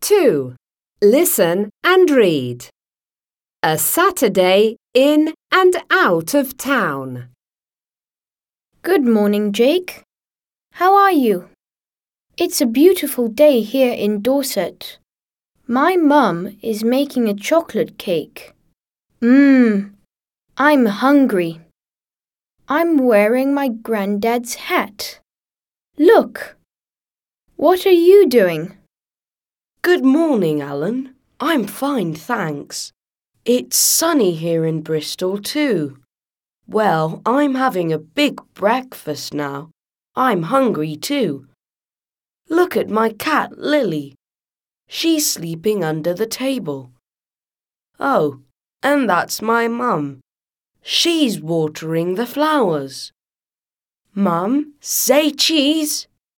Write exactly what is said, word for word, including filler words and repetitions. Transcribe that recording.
two. Listen and read. A Saturday in and out of town. Good morning, Jake. How are you? It's a beautiful day here in Dorset. My mum is making a chocolate cake. Mmm, I'm hungry. I'm wearing my granddad's hat. Look! What are you doing? Good morning, Alan. I'm fine, thanks. It's sunny here in Bristol too. Well, I'm having a big breakfast now. I'm hungry too. Look at my cat, Lily. She's sleeping under the table. Oh, and that's my mum. She's watering the flowers. Mum, say cheese.